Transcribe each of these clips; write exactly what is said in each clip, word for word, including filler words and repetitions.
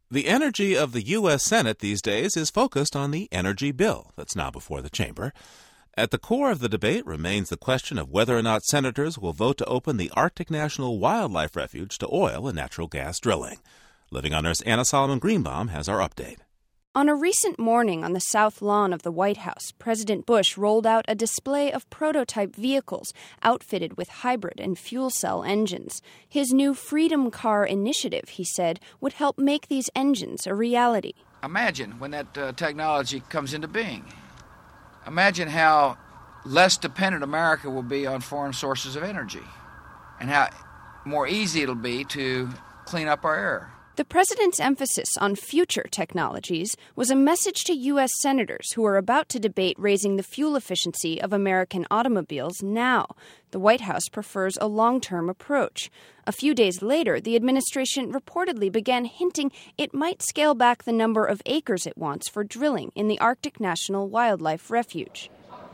The energy of the U S. Senate these days is focused on the energy bill that's now before the chamber. At the core of the debate remains the question of whether or not senators will vote to open the Arctic National Wildlife Refuge to oil and natural gas drilling. Living on Earth's Anna Solomon Greenbaum has our update. On a recent morning on the south lawn of the White House, President Bush rolled out a display of prototype vehicles outfitted with hybrid and fuel cell engines. His new Freedom Car initiative, he said, would help make these engines a reality. Imagine when that uh, technology comes into being. Imagine how less dependent America will be on foreign sources of energy and how more easy it'll be to clean up our air. The president's emphasis on future technologies was a message to U S senators who are about to debate raising the fuel efficiency of American automobiles now. The White House prefers a long-term approach. A few days later, the administration reportedly began hinting it might scale back the number of acres it wants for drilling in the Arctic National Wildlife Refuge.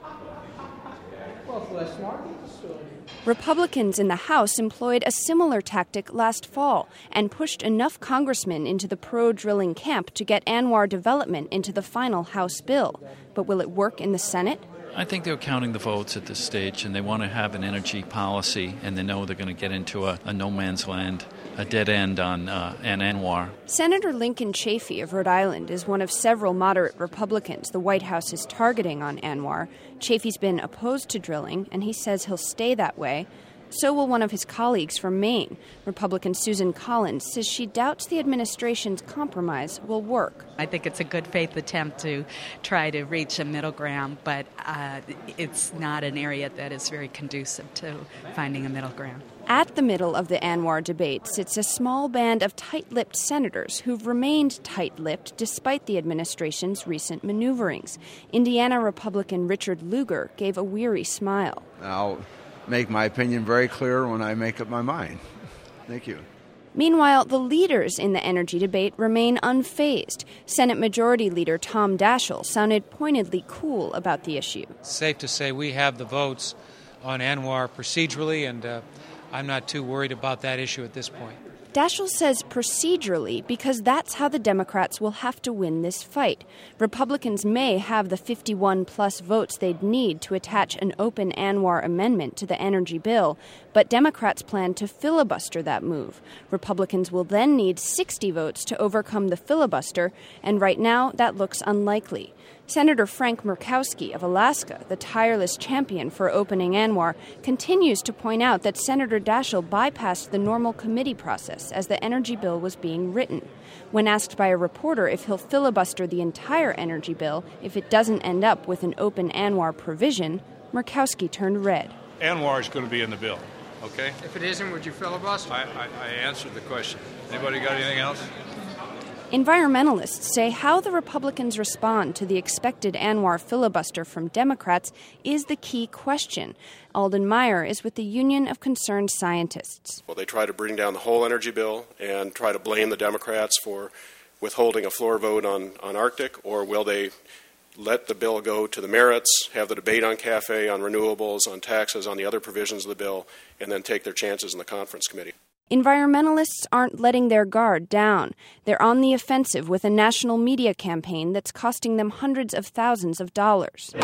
Republicans in the House employed a similar tactic last fall and pushed enough congressmen into the pro-drilling camp to get ANWR development into the final House bill. But will it work in the Senate? I think they're counting the votes at this stage, and they want to have an energy policy, and they know they're going to get into a, a no man's land, a dead end on uh, an ANWR. Senator Lincoln Chafee of Rhode Island is one of several moderate Republicans the White House is targeting on ANWR. Chafee's been opposed to drilling, and he says he'll stay that way. So will one of his colleagues from Maine. Republican Susan Collins says she doubts the administration's compromise will work. I think it's a good faith attempt to try to reach a middle ground, but uh, it's not an area that is very conducive to finding a middle ground. At the middle of the ANWR debate sits a small band of tight-lipped senators who've remained tight-lipped despite the administration's recent maneuverings. Indiana Republican Richard Lugar gave a weary smile. I'll make my opinion very clear when I make up my mind. Thank you. Meanwhile, the leaders in the energy debate remain unfazed. Senate Majority Leader Tom Daschle sounded pointedly cool about the issue. It's safe to say we have the votes on ANWR procedurally, and uh, I'm not too worried about that issue at this point. Daschle says procedurally because that's how the Democrats will have to win this fight. Republicans may have the fifty-one plus votes they'd need to attach an open ANWR amendment to the energy bill, but Democrats plan to filibuster that move. Republicans will then need sixty votes to overcome the filibuster, and right now that looks unlikely. Senator Frank Murkowski of Alaska, the tireless champion for opening ANWR, continues to point out that Senator Daschle bypassed the normal committee process as the energy bill was being written. When asked by a reporter if he'll filibuster the entire energy bill if it doesn't end up with an open ANWR provision, Murkowski turned red. ANWR is going to be in the bill, okay? If it isn't, would you filibuster? I, I, I answered the question. Anybody got anything else? Environmentalists say how the Republicans respond to the expected ANWR filibuster from Democrats is the key question. Alden Meyer is with the Union of Concerned Scientists. Will they try to bring down the whole energy bill and try to blame the Democrats for withholding a floor vote on, on Arctic, or will they let the bill go to the merits, have the debate on CAFE, on renewables, on taxes, on the other provisions of the bill, and then take their chances in the conference committee? Environmentalists aren't letting their guard down. They're on the offensive with a national media campaign that's costing them hundreds of thousands of dollars.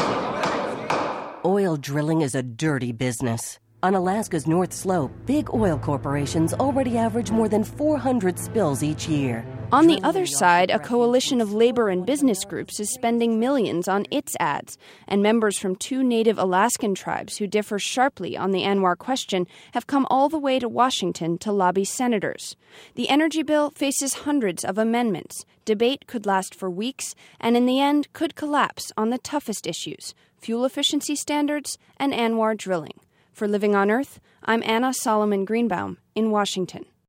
Oil drilling is a dirty business. On Alaska's North Slope, big oil corporations already average more than four hundred spills each year. On the other side, a coalition of labor and business groups is spending millions on its ads, and members from two native Alaskan tribes who differ sharply on the ANWR question have come all the way to Washington to lobby senators. The energy bill faces hundreds of amendments. Debate could last for weeks, and in the end could collapse on the toughest issues: fuel efficiency standards and ANWR drilling. For Living on Earth, I'm Anna Solomon Greenbaum in Washington.